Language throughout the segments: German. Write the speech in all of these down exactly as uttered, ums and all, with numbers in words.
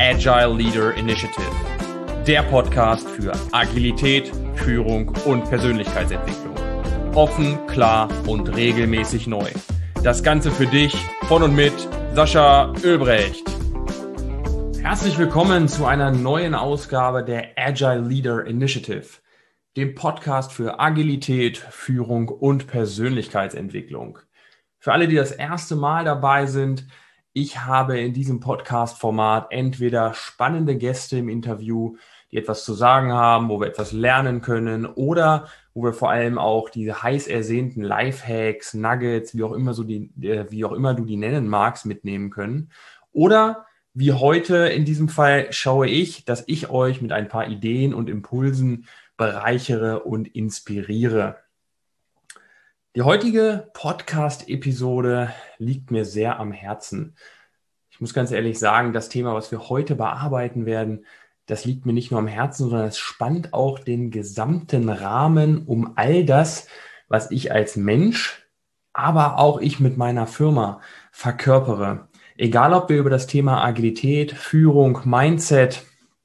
Agile Leader Initiative, der Podcast für Agilität, Führung und Persönlichkeitsentwicklung. Offen, klar und regelmäßig neu. Das Ganze für dich von und mit Sascha Oelbrecht. Herzlich willkommen zu einer neuen Ausgabe der Agile Leader Initiative, dem Podcast für Agilität, Führung und Persönlichkeitsentwicklung. Für alle, die das erste Mal dabei sind, ich habe in diesem Podcast-Format entweder spannende Gäste im Interview, die etwas zu sagen haben, wo wir etwas lernen können, oder wo wir vor allem auch diese heiß ersehnten Lifehacks, Nuggets, wie auch immer so die, wie auch immer du die nennen magst, mitnehmen können. Oder wie heute in diesem Fall schaue ich, dass ich euch mit ein paar Ideen und Impulsen bereichere und inspiriere. Die heutige Podcast-Episode liegt mir sehr am Herzen. Ich muss ganz ehrlich sagen, das Thema, was wir heute bearbeiten werden, das liegt mir nicht nur am Herzen, sondern es spannt auch den gesamten Rahmen um all das, was ich als Mensch, aber auch ich mit meiner Firma verkörpere. Egal, ob wir über das Thema Agilität, Führung, Mindset,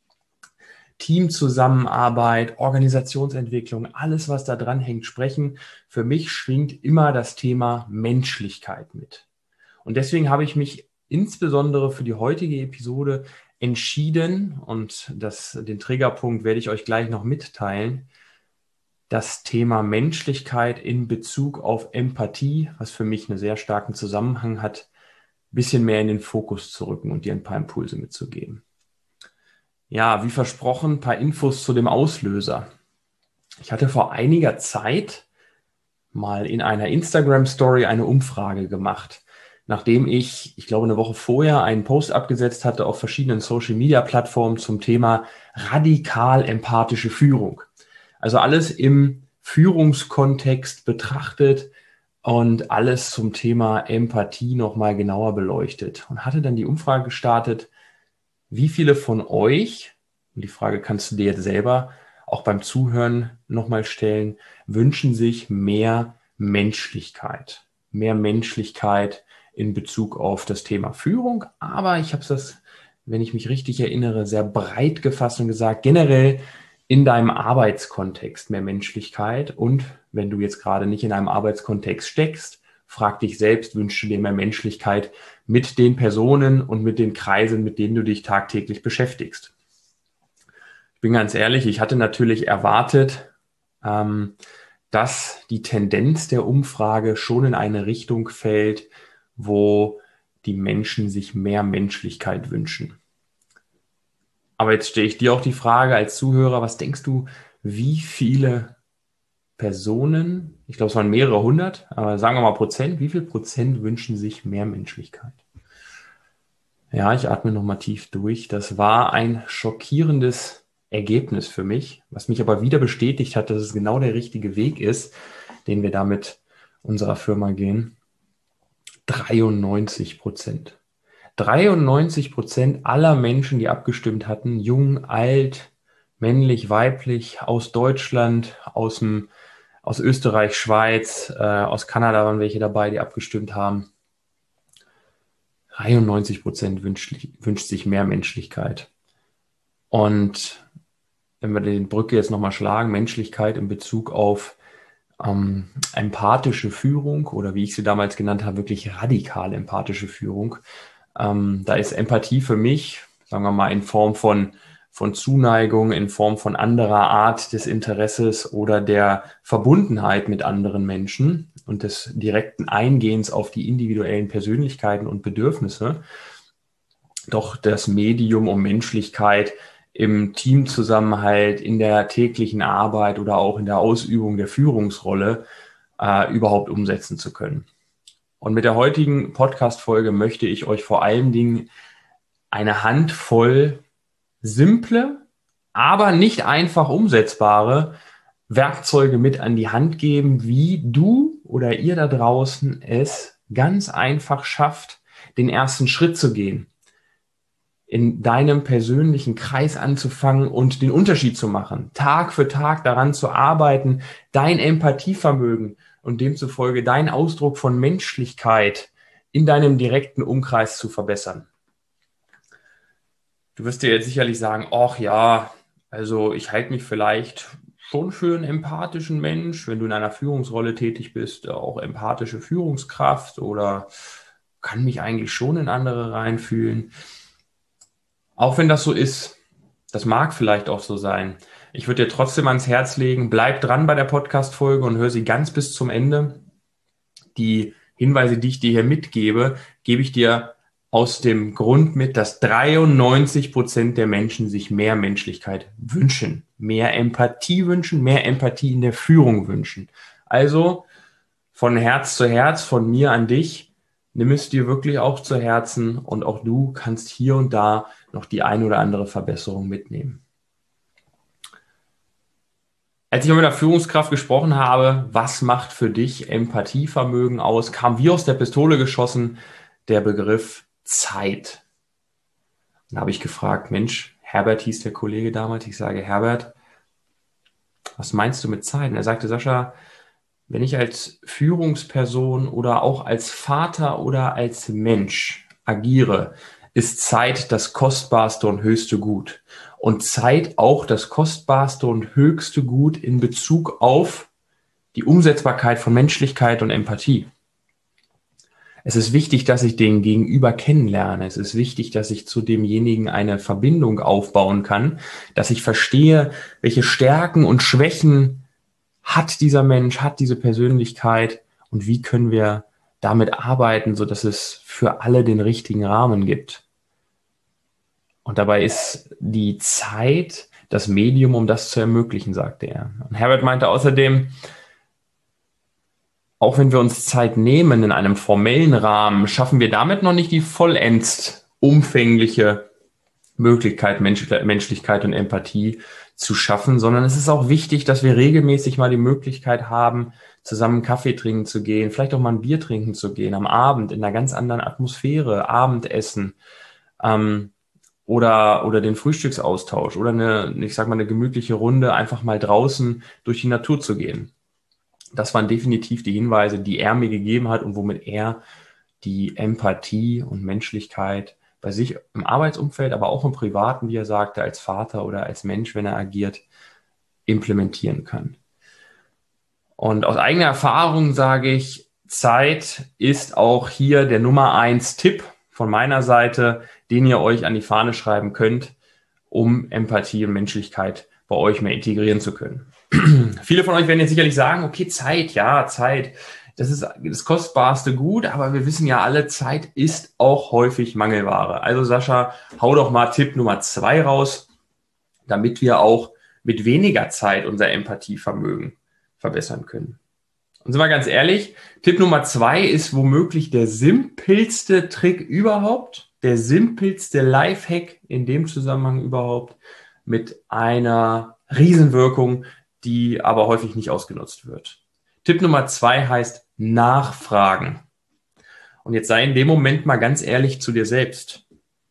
Teamzusammenarbeit, Organisationsentwicklung, alles, was da dran hängt, sprechen. Für mich schwingt immer das Thema Menschlichkeit mit. Und deswegen habe ich mich insbesondere für die heutige Episode entschieden, und das, den Triggerpunkt werde ich euch gleich noch mitteilen, das Thema Menschlichkeit in Bezug auf Empathie, was für mich einen sehr starken Zusammenhang hat, ein bisschen mehr in den Fokus zu rücken und dir ein paar Impulse mitzugeben. Ja, wie versprochen, ein paar Infos zu dem Auslöser. Ich hatte vor einiger Zeit mal in einer Instagram-Story eine Umfrage gemacht, nachdem ich, ich glaube eine Woche vorher, einen Post abgesetzt hatte auf verschiedenen Social-Media-Plattformen zum Thema radikal empathische Führung. Also alles im Führungskontext betrachtet und alles zum Thema Empathie nochmal genauer beleuchtet. Und hatte dann die Umfrage gestartet: Wie viele von euch, und die Frage kannst du dir jetzt selber auch beim Zuhören nochmal stellen, wünschen sich mehr Menschlichkeit? Mehr Menschlichkeit in Bezug auf das Thema Führung. Aber ich habe das, wenn ich mich richtig erinnere, sehr breit gefasst und gesagt, generell in deinem Arbeitskontext mehr Menschlichkeit. Und wenn du jetzt gerade nicht in einem Arbeitskontext steckst, frag dich selbst, wünschst du dir mehr Menschlichkeit mit den Personen und mit den Kreisen, mit denen du dich tagtäglich beschäftigst? Ich bin ganz ehrlich, ich hatte natürlich erwartet, ähm, dass die Tendenz der Umfrage schon in eine Richtung fällt, wo die Menschen sich mehr Menschlichkeit wünschen. Aber jetzt stelle ich dir auch die Frage als Zuhörer: Was denkst du, wie viele Personen, ich glaube es waren mehrere hundert, aber sagen wir mal Prozent, wie viel Prozent wünschen sich mehr Menschlichkeit? Ja, ich atme nochmal tief durch. Das war ein schockierendes Ergebnis für mich, was mich aber wieder bestätigt hat, dass es genau der richtige Weg ist, den wir da mit unserer Firma gehen. dreiundneunzig Prozent. dreiundneunzig Prozent aller Menschen, die abgestimmt hatten, jung, alt, männlich, weiblich, aus Deutschland, aus dem aus Österreich, Schweiz, äh, aus Kanada waren welche dabei, die abgestimmt haben. dreiundneunzig Prozent wünscht, wünscht sich mehr Menschlichkeit. Und wenn wir die Brücke jetzt nochmal schlagen, Menschlichkeit in Bezug auf ähm, empathische Führung, oder wie ich sie damals genannt habe, wirklich radikal empathische Führung. Ähm, da ist Empathie für mich, sagen wir mal, in Form von von Zuneigung, in Form von anderer Art des Interesses oder der Verbundenheit mit anderen Menschen und des direkten Eingehens auf die individuellen Persönlichkeiten und Bedürfnisse. Doch das Medium, um Menschlichkeit im Teamzusammenhalt, in der täglichen Arbeit oder auch in der Ausübung der Führungsrolle äh, überhaupt umsetzen zu können. Und mit der heutigen Podcast-Folge möchte ich euch vor allen Dingen eine Handvoll simple, aber nicht einfach umsetzbare Werkzeuge mit an die Hand geben, wie du oder ihr da draußen es ganz einfach schafft, den ersten Schritt zu gehen, in deinem persönlichen Kreis anzufangen und den Unterschied zu machen, Tag für Tag daran zu arbeiten, dein Empathievermögen und demzufolge dein Ausdruck von Menschlichkeit in deinem direkten Umkreis zu verbessern. Du wirst dir jetzt sicherlich sagen, ach ja, also ich halte mich vielleicht schon für einen empathischen Mensch, wenn du in einer Führungsrolle tätig bist, auch empathische Führungskraft oder kann mich eigentlich schon in andere reinfühlen. Auch wenn das so ist, das mag vielleicht auch so sein. Ich würde dir trotzdem ans Herz legen, bleib dran bei der Podcast-Folge und hör sie ganz bis zum Ende. Die Hinweise, die ich dir hier mitgebe, gebe ich dir aus dem Grund mit, dass dreiundneunzig Prozent der Menschen sich mehr Menschlichkeit wünschen, mehr Empathie wünschen, mehr Empathie in der Führung wünschen. Also von Herz zu Herz, von mir an dich, nimm es dir wirklich auch zu Herzen und auch du kannst hier und da noch die ein oder andere Verbesserung mitnehmen. Als ich mit einer Führungskraft gesprochen habe, was macht für dich Empathievermögen aus, kam wie aus der Pistole geschossen der Begriff Zeit. Dann habe ich gefragt, Mensch, Herbert hieß der Kollege damals, ich sage, Herbert, was meinst du mit Zeit? Und er sagte, Sascha, wenn ich als Führungsperson oder auch als Vater oder als Mensch agiere, ist Zeit das kostbarste und höchste Gut. Und Zeit auch das kostbarste und höchste Gut in Bezug auf die Umsetzbarkeit von Menschlichkeit und Empathie. Es ist wichtig, dass ich den Gegenüber kennenlerne. Es ist wichtig, dass ich zu demjenigen eine Verbindung aufbauen kann, dass ich verstehe, welche Stärken und Schwächen hat dieser Mensch, hat diese Persönlichkeit und wie können wir damit arbeiten, sodass es für alle den richtigen Rahmen gibt. Und dabei ist die Zeit das Medium, um das zu ermöglichen, sagte er. Und Herbert meinte außerdem, auch wenn wir uns Zeit nehmen in einem formellen Rahmen, schaffen wir damit noch nicht die vollends umfängliche Möglichkeit, Mensch, Menschlichkeit und Empathie zu schaffen, sondern es ist auch wichtig, dass wir regelmäßig mal die Möglichkeit haben, zusammen Kaffee trinken zu gehen, vielleicht auch mal ein Bier trinken zu gehen, am Abend in einer ganz anderen Atmosphäre, Abendessen ähm, oder, oder den Frühstücksaustausch oder eine, ich sag mal, eine gemütliche Runde, einfach mal draußen durch die Natur zu gehen. Das waren definitiv die Hinweise, die er mir gegeben hat und womit er die Empathie und Menschlichkeit bei sich im Arbeitsumfeld, aber auch im Privaten, wie er sagte, als Vater oder als Mensch, wenn er agiert, implementieren kann. Und aus eigener Erfahrung sage ich, Zeit ist auch hier der Nummer eins Tipp von meiner Seite, den ihr euch an die Fahne schreiben könnt, um Empathie und Menschlichkeit bei euch mehr integrieren zu können. Viele von euch werden jetzt sicherlich sagen, okay, Zeit, ja, Zeit, das ist das kostbarste Gut, aber wir wissen ja alle, Zeit ist auch häufig Mangelware. Also Sascha, hau doch mal Tipp Nummer zwei raus, damit wir auch mit weniger Zeit unser Empathievermögen verbessern können. Und sind wir ganz ehrlich, Tipp Nummer zwei ist womöglich der simpelste Trick überhaupt, der simpelste Lifehack in dem Zusammenhang überhaupt, mit einer Riesenwirkung, die aber häufig nicht ausgenutzt wird. Tipp Nummer zwei heißt Nachfragen. Und jetzt sei in dem Moment mal ganz ehrlich zu dir selbst.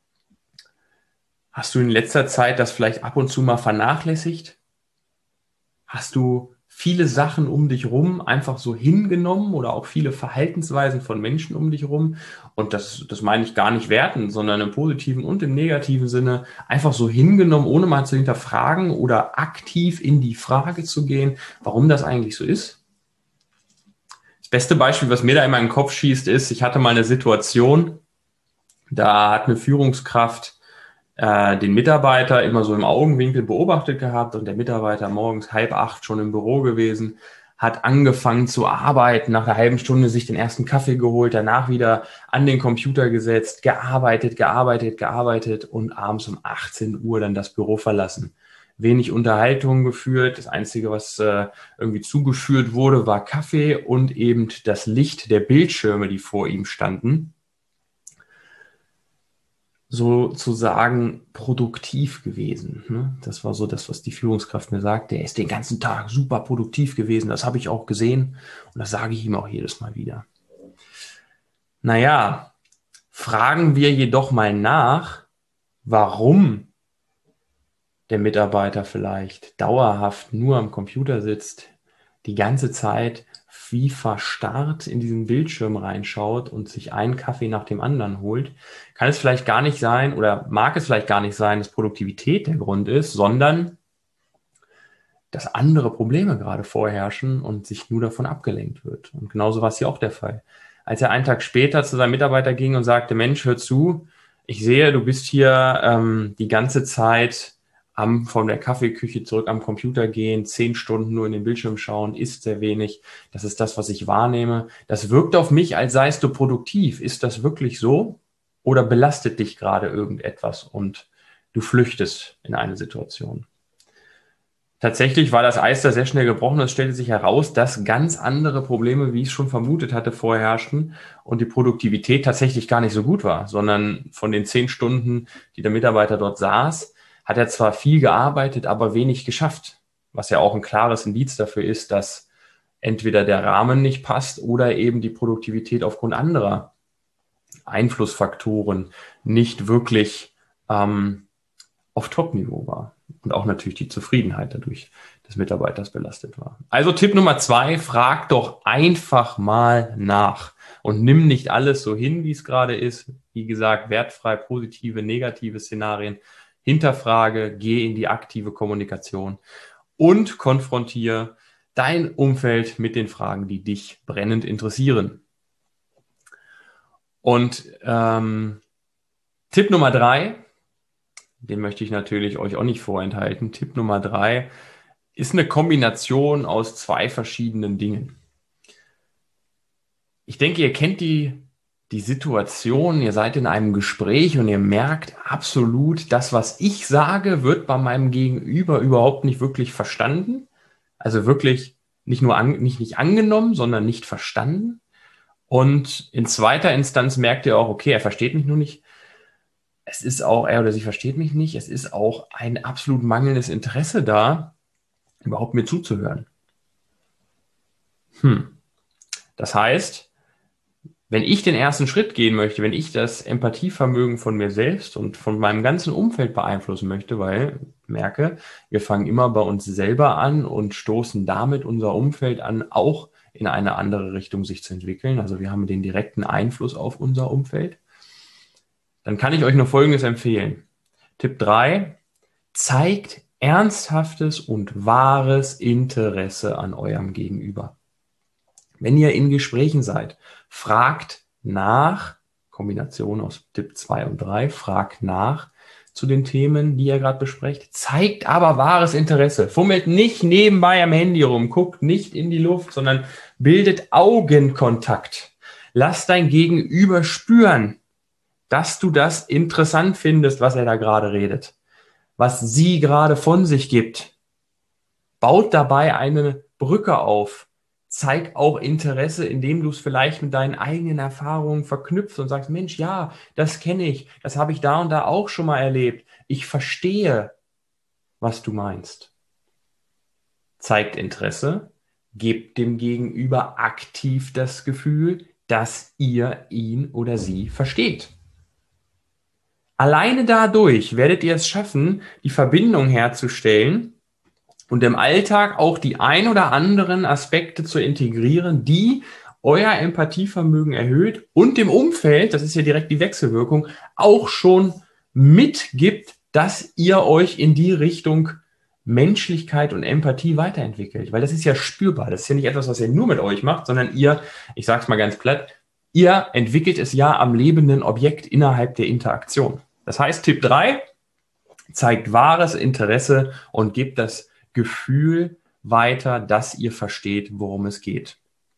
Hast du in letzter Zeit das vielleicht ab und zu mal vernachlässigt? Hast du viele Sachen um dich rum einfach so hingenommen oder auch viele Verhaltensweisen von Menschen um dich rum? Und das, das meine ich gar nicht werten, sondern im positiven und im negativen Sinne einfach so hingenommen, ohne mal zu hinterfragen oder aktiv in die Frage zu gehen, warum das eigentlich so ist? Das beste Beispiel, was mir da in meinen Kopf schießt, ist, ich hatte mal eine Situation, da hat eine Führungskraft äh, den Mitarbeiter immer so im Augenwinkel beobachtet gehabt und der Mitarbeiter morgens halb acht schon im Büro gewesen, hat angefangen zu arbeiten, nach einer halben Stunde sich den ersten Kaffee geholt, danach wieder an den Computer gesetzt, gearbeitet, gearbeitet, gearbeitet und abends um achtzehn Uhr dann das Büro verlassen. Wenig Unterhaltung geführt. Das Einzige, was äh, irgendwie zugeführt wurde, war Kaffee und eben das Licht der Bildschirme, die vor ihm standen. Sozusagen produktiv gewesen. Ne? Das war so das, was die Führungskraft mir sagte. Er ist den ganzen Tag super produktiv gewesen. Das habe ich auch gesehen und das sage ich ihm auch jedes Mal wieder. Naja, fragen wir jedoch mal nach, warum der Mitarbeiter vielleicht dauerhaft nur am Computer sitzt, die ganze Zeit wie verstarrt in diesen Bildschirm reinschaut und sich einen Kaffee nach dem anderen holt, kann es vielleicht gar nicht sein oder mag es vielleicht gar nicht sein, dass Produktivität der Grund ist, sondern dass andere Probleme gerade vorherrschen und sich nur davon abgelenkt wird. Und genauso war es hier auch der Fall. Als er einen Tag später zu seinem Mitarbeiter ging und sagte, Mensch, hör zu, ich sehe, du bist hier ähm, die ganze Zeit am, von der Kaffeeküche zurück am Computer gehen, zehn Stunden nur in den Bildschirm schauen, isst sehr wenig. Das ist das, was ich wahrnehme. Das wirkt auf mich, als seist du produktiv. Ist das wirklich so? Oder belastet dich gerade irgendetwas und du flüchtest in eine Situation? Tatsächlich war das Eis da sehr schnell gebrochen. Es stellte sich heraus, dass ganz andere Probleme, wie ich es schon vermutet hatte, vorherrschten und die Produktivität tatsächlich gar nicht so gut war, sondern von den zehn Stunden, die der Mitarbeiter dort saß, hat er zwar viel gearbeitet, aber wenig geschafft, was ja auch ein klares Indiz dafür ist, dass entweder der Rahmen nicht passt oder eben die Produktivität aufgrund anderer Einflussfaktoren nicht wirklich ähm, auf Top-Niveau war. Und auch natürlich die Zufriedenheit dadurch des Mitarbeiters belastet war. Also Tipp Nummer zwei, frag doch einfach mal nach und nimm nicht alles so hin, wie es gerade ist. Wie gesagt, wertfrei, positive, negative Szenarien. Hinterfrage, geh in die aktive Kommunikation und konfrontiere dein Umfeld mit den Fragen, die dich brennend interessieren. Und ähm, Tipp Nummer drei, den möchte ich natürlich euch auch nicht vorenthalten. Tipp Nummer drei ist eine Kombination aus zwei verschiedenen Dingen. Ich denke, ihr kennt die, die Situation, ihr seid in einem Gespräch und ihr merkt absolut, das, was ich sage, wird bei meinem Gegenüber überhaupt nicht wirklich verstanden. Also wirklich nicht nur an, nicht, nicht angenommen, sondern nicht verstanden. Und in zweiter Instanz merkt ihr auch, okay, er versteht mich nur nicht. Es ist auch, er oder sie versteht mich nicht. Es ist auch ein absolut mangelndes Interesse da, überhaupt mir zuzuhören. Hm. Das heißt, wenn ich den ersten Schritt gehen möchte, wenn ich das Empathievermögen von mir selbst und von meinem ganzen Umfeld beeinflussen möchte, weil ich merke, wir fangen immer bei uns selber an und stoßen damit unser Umfeld an, auch in eine andere Richtung sich zu entwickeln. Also wir haben den direkten Einfluss auf unser Umfeld. Dann kann ich euch nur Folgendes empfehlen. Tipp drei, zeigt ernsthaftes und wahres Interesse an eurem Gegenüber. Wenn ihr in Gesprächen seid, fragt nach, Kombination aus Tipp zwei und drei, fragt nach zu den Themen, die ihr gerade besprecht, zeigt aber wahres Interesse. Fummelt nicht nebenbei am Handy rum, guckt nicht in die Luft, sondern bildet Augenkontakt. Lass dein Gegenüber spüren, dass du das interessant findest, was er da gerade redet, was sie gerade von sich gibt. Baut dabei eine Brücke auf. Zeig auch Interesse, indem du es vielleicht mit deinen eigenen Erfahrungen verknüpfst und sagst, Mensch, ja, das kenne ich, das habe ich da und da auch schon mal erlebt. Ich verstehe, was du meinst. Zeigt Interesse, gebt dem Gegenüber aktiv das Gefühl, dass ihr ihn oder sie versteht. Alleine dadurch werdet ihr es schaffen, die Verbindung herzustellen und im Alltag auch die ein oder anderen Aspekte zu integrieren, die euer Empathievermögen erhöht und dem Umfeld, das ist ja direkt die Wechselwirkung, auch schon mitgibt, dass ihr euch in die Richtung Menschlichkeit und Empathie weiterentwickelt. Weil das ist ja spürbar. Das ist ja nicht etwas, was ihr nur mit euch macht, sondern ihr, ich sage es mal ganz platt, ihr entwickelt es ja am lebenden Objekt innerhalb der Interaktion. Das heißt, Tipp drei, zeigt wahres Interesse und gebt das Gefühl weiter, dass ihr versteht, worum es geht.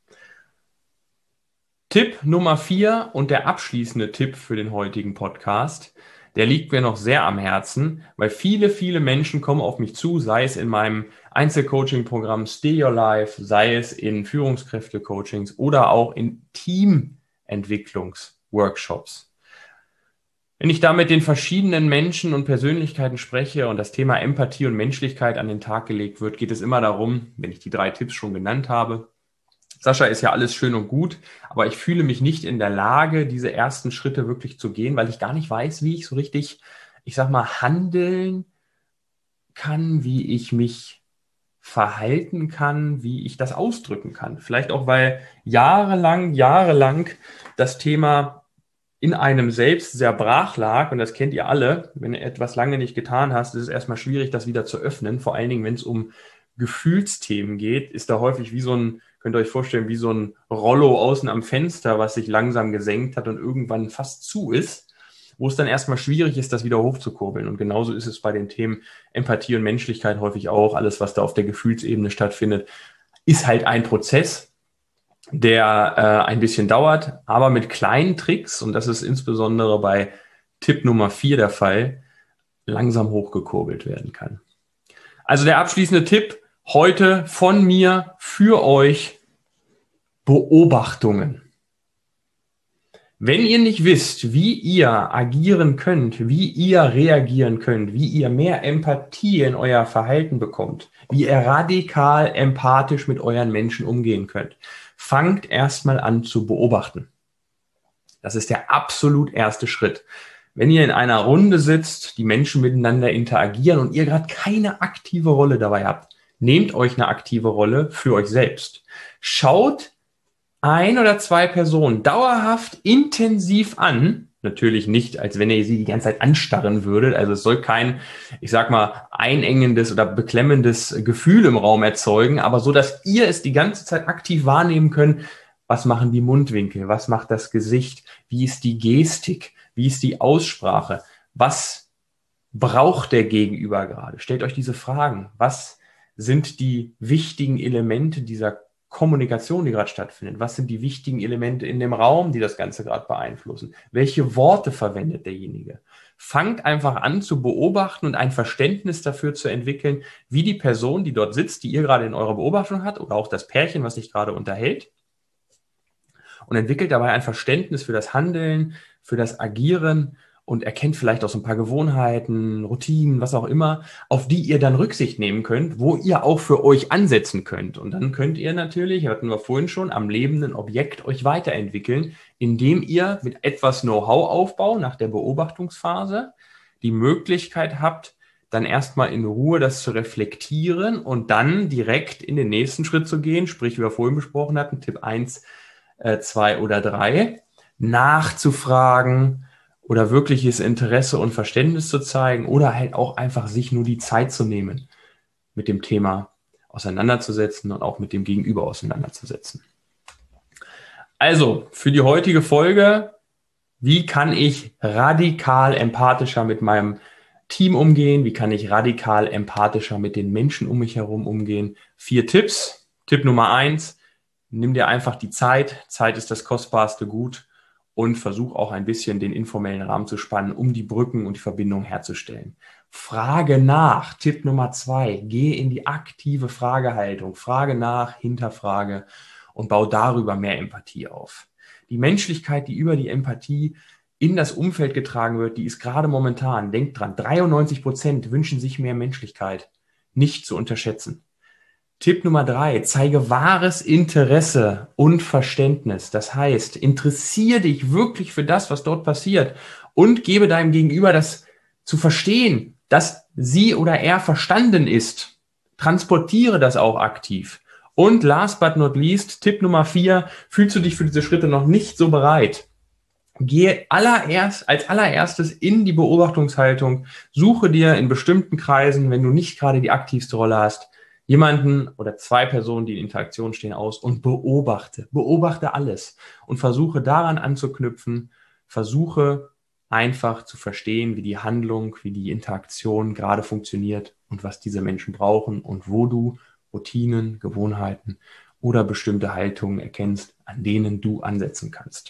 Tipp Nummer vier und der abschließende Tipp für den heutigen Podcast, der liegt mir noch sehr am Herzen, weil viele, viele Menschen kommen auf mich zu, sei es in meinem Einzelcoaching-Programm Stay Your Life, sei es in Führungskräfte-Coachings oder auch in Teamentwicklungsworkshops. Wenn ich da mit den verschiedenen Menschen und Persönlichkeiten spreche und das Thema Empathie und Menschlichkeit an den Tag gelegt wird, geht es immer darum, wenn ich die drei Tipps schon genannt habe, Sascha, ist ja alles schön und gut, aber ich fühle mich nicht in der Lage, diese ersten Schritte wirklich zu gehen, weil ich gar nicht weiß, wie ich so richtig, ich sag mal, handeln kann, wie ich mich verhalten kann, wie ich das ausdrücken kann. Vielleicht auch, weil jahrelang, jahrelang das Thema in einem selbst sehr brach lag, und das kennt ihr alle, wenn du etwas lange nicht getan hast, ist es erstmal schwierig, das wieder zu öffnen. Vor allen Dingen, wenn es um Gefühlsthemen geht, ist da häufig wie so ein, könnt ihr euch vorstellen, wie so ein Rollo außen am Fenster, was sich langsam gesenkt hat und irgendwann fast zu ist, wo es dann erstmal schwierig ist, das wieder hochzukurbeln. Und genauso ist es bei den Themen Empathie und Menschlichkeit häufig auch. Alles, was da auf der Gefühlsebene stattfindet, ist halt ein Prozess, der äh, ein bisschen dauert, aber mit kleinen Tricks, und das ist insbesondere bei Tipp Nummer vier der Fall, langsam hochgekurbelt werden kann. Also der abschließende Tipp heute von mir für euch: Beobachtungen. Wenn ihr nicht wisst, wie ihr agieren könnt, wie ihr reagieren könnt, wie ihr mehr Empathie in euer Verhalten bekommt, wie ihr radikal empathisch mit euren Menschen umgehen könnt, fangt erstmal an zu beobachten. Das ist der absolut erste Schritt. Wenn ihr in einer Runde sitzt, die Menschen miteinander interagieren und ihr gerade keine aktive Rolle dabei habt, nehmt euch eine aktive Rolle für euch selbst. Schaut ein oder zwei Personen dauerhaft intensiv an. Natürlich nicht, als wenn ihr sie die ganze Zeit anstarren würdet. Also es soll kein, ich sag mal, einengendes oder beklemmendes Gefühl im Raum erzeugen, aber so, dass ihr es die ganze Zeit aktiv wahrnehmen könnt. Was machen die Mundwinkel? Was macht das Gesicht? Wie ist die Gestik? Wie ist die Aussprache? Was braucht der Gegenüber gerade? Stellt euch diese Fragen. Was sind die wichtigen Elemente dieser Kommunikation, die gerade stattfindet? Was sind die wichtigen Elemente in dem Raum, die das Ganze gerade beeinflussen? Welche Worte verwendet derjenige? Fangt einfach an zu beobachten und ein Verständnis dafür zu entwickeln, wie die Person, die dort sitzt, die ihr gerade in eurer Beobachtung habt, oder auch das Pärchen, was sich gerade unterhält, und entwickelt dabei ein Verständnis für das Handeln, für das Agieren und erkennt vielleicht auch so ein paar Gewohnheiten, Routinen, was auch immer, auf die ihr dann Rücksicht nehmen könnt, wo ihr auch für euch ansetzen könnt. Und dann könnt ihr natürlich, hatten wir vorhin schon, am lebenden Objekt euch weiterentwickeln, indem ihr mit etwas Know-how-Aufbau nach der Beobachtungsphase die Möglichkeit habt, dann erstmal in Ruhe das zu reflektieren und dann direkt in den nächsten Schritt zu gehen, sprich, wie wir vorhin besprochen hatten, Tipp eins, zwei oder drei, nachzufragen oder wirkliches Interesse und Verständnis zu zeigen oder halt auch einfach sich nur die Zeit zu nehmen, mit dem Thema auseinanderzusetzen und auch mit dem Gegenüber auseinanderzusetzen. Also, für die heutige Folge: Wie kann ich radikal empathischer mit meinem Team umgehen? Wie kann ich radikal empathischer mit den Menschen um mich herum umgehen? Vier Tipps. Tipp Nummer eins: Nimm dir einfach die Zeit. Zeit ist das kostbarste Gut, und versuch auch ein bisschen den informellen Rahmen zu spannen, um die Brücken und die Verbindung herzustellen. Frage nach. Tipp Nummer zwei: Geh in die aktive Fragehaltung. Frage nach, hinterfrage und bau darüber mehr Empathie auf. Die Menschlichkeit, die über die Empathie in das Umfeld getragen wird, die ist gerade momentan, denkt dran, dreiundneunzig Prozent wünschen sich mehr Menschlichkeit. Nicht zu unterschätzen. Tipp Nummer drei: Zeige wahres Interesse und Verständnis. Das heißt, interessiere dich wirklich für das, was dort passiert, und gebe deinem Gegenüber das zu verstehen, dass sie oder er verstanden ist. Transportiere das auch aktiv. Und last but not least, Tipp Nummer vier: Fühlst du dich für diese Schritte noch nicht so bereit? Gehe allererst, als allererstes in die Beobachtungshaltung. Suche dir in bestimmten Kreisen, wenn du nicht gerade die aktivste Rolle hast, jemanden oder zwei Personen, die in Interaktion stehen, aus und beobachte. Beobachte alles und versuche daran anzuknüpfen. Versuche einfach zu verstehen, wie die Handlung, wie die Interaktion gerade funktioniert und was diese Menschen brauchen und wo du Routinen, Gewohnheiten oder bestimmte Haltungen erkennst, an denen du ansetzen kannst.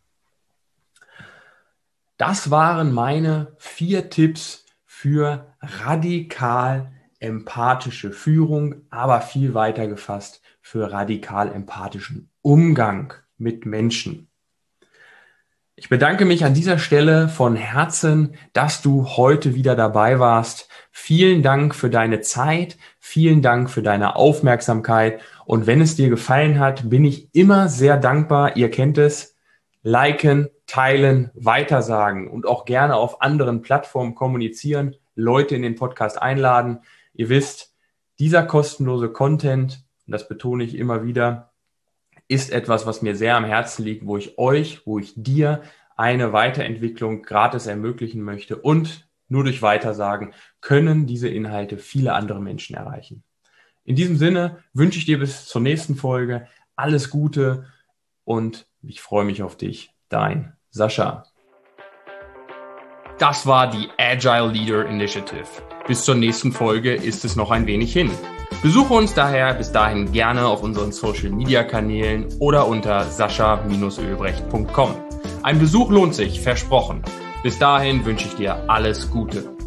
Das waren meine vier Tipps für radikal empathische Führung, aber viel weiter gefasst für radikal empathischen Umgang mit Menschen. Ich bedanke mich an dieser Stelle von Herzen, dass du heute wieder dabei warst. Vielen Dank für deine Zeit, vielen Dank für deine Aufmerksamkeit, und wenn es dir gefallen hat, bin ich immer sehr dankbar. Ihr kennt es: liken, teilen, weitersagen und auch gerne auf anderen Plattformen kommunizieren, Leute in den Podcast einladen. Ihr wisst, Dieser kostenlose Content, und das betone ich immer wieder, ist etwas, was mir sehr am Herzen liegt, wo ich euch, wo ich dir eine Weiterentwicklung gratis ermöglichen möchte, und nur durch Weitersagen können diese Inhalte viele andere Menschen erreichen. In diesem Sinne wünsche ich dir bis zur nächsten Folge alles Gute und ich freue mich auf dich. Dein Sascha. Das war die Agile Leader Initiative. Bis zur nächsten Folge ist es noch ein wenig hin. Besuche uns daher bis dahin gerne auf unseren Social Media Kanälen oder unter sascha Bindestrich oelbrecht Punkt com. Ein Besuch lohnt sich, versprochen. Bis dahin wünsche ich dir alles Gute.